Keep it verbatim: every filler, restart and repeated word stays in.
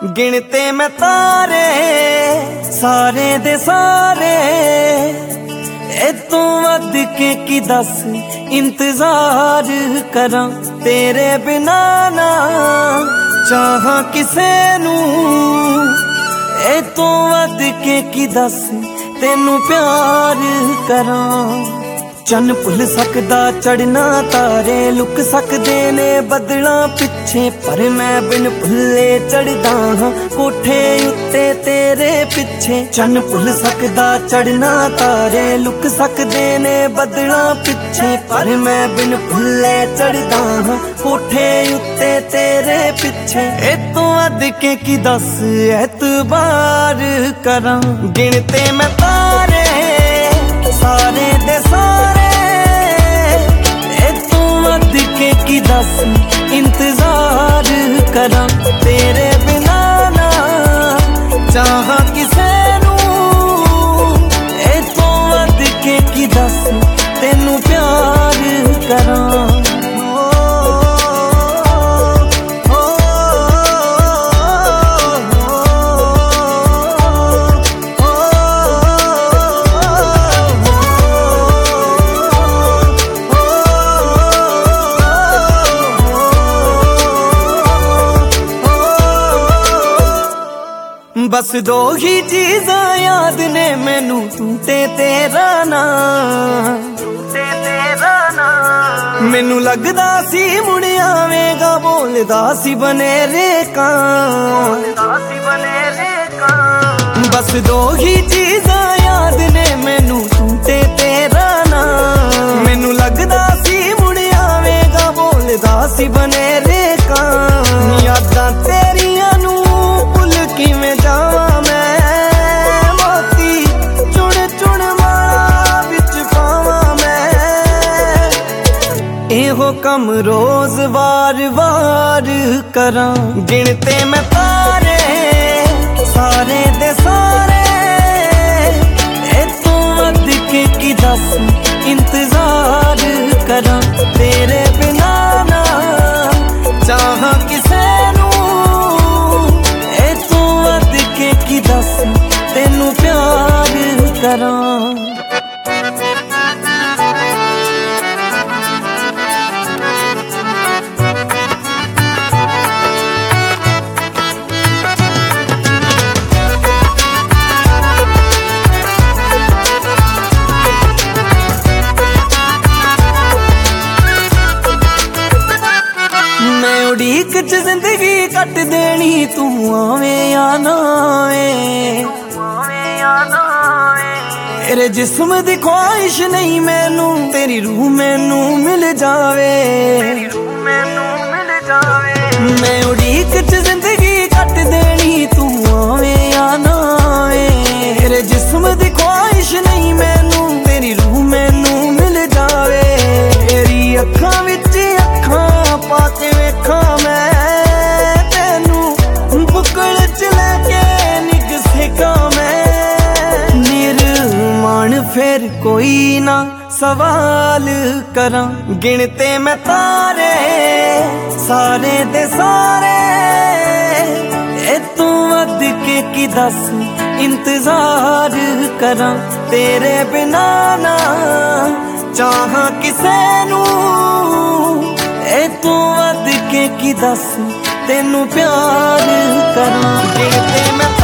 गिनते मैं तारे सारे दे सारे ए तू वध के की दस इंतजार करा तेरे बिना ना चाह किसे नू ए तू वध के की दस तेनू प्यार करा। चन भुल सकदा चढ़ना तारे लुक सकदे ने बदला पिछे पर मैं बिन भुले चढ़दा हाँ कोठे उत्ते तेरे पिछे। चन भुल सकदा चढ़ना तारे लुक सकदे ने बदला पिछे पर मैं बिन भुले चढ़दा हाँ कोठे उत्ते तेरे पिछे। ए तू अद के की दस एतबार करा गिनते मैं तारे सारे दे सारे के की दस इंतजार करा तेरे बिना ना चाह किसे नू ए तू वध के की दस तेनू प्यार करा। बस दो ही चीज़ां याद ने मैनू तू ते तेरा नाम ते तेरा नाम। मैनू लगदा सी मुड़ आवेगा बोलदा सी बनेरे कां बनेरे कां। बस दो ही चीज़ां याद ने मैनू तू ते तेरा नाम। मैनू लगदा सी मुड़ आवेगा बोलदा सी बनेरे कां। यादां तेरियां नू भुल किवें जावा मैं मोती चुन चुन माला विच पावा मैं। एहो कम रोज वार वार करा गिनते मैं तारे सारे दे सारे ए तू वध के की दस इंतजार करा तेरे बिना ना चाह किसे नू ए तू वध के की दस तेनू प्यार करा। उड़ीक च जिंदगी कट देनी तू आवे या ना आवे। तेरे जिस्म दी ख्वाहिश नहीं मैनू तेरी रूह मैनू मिल जावे मैं उड़ीक च जिंदगी कट देनी तू आवे या ना आवे। तेरे जिस्म दी ख्वाहिश नहीं मैनू तेरी रूह मैनू मिल जावे। तेरी अखां विच अखां पाके वेखा मैं तेनू बुकल च लेके निग सेका मैं। निर्माण फिर कोई ना सवाल करा गिनते मैं तारे सारे दे सारे ए तू वध के की दस इंतजार करा तेरे बिना ना चाह किसे नू ए तू वध के की दस तेनू प्यार करा गिनते मैं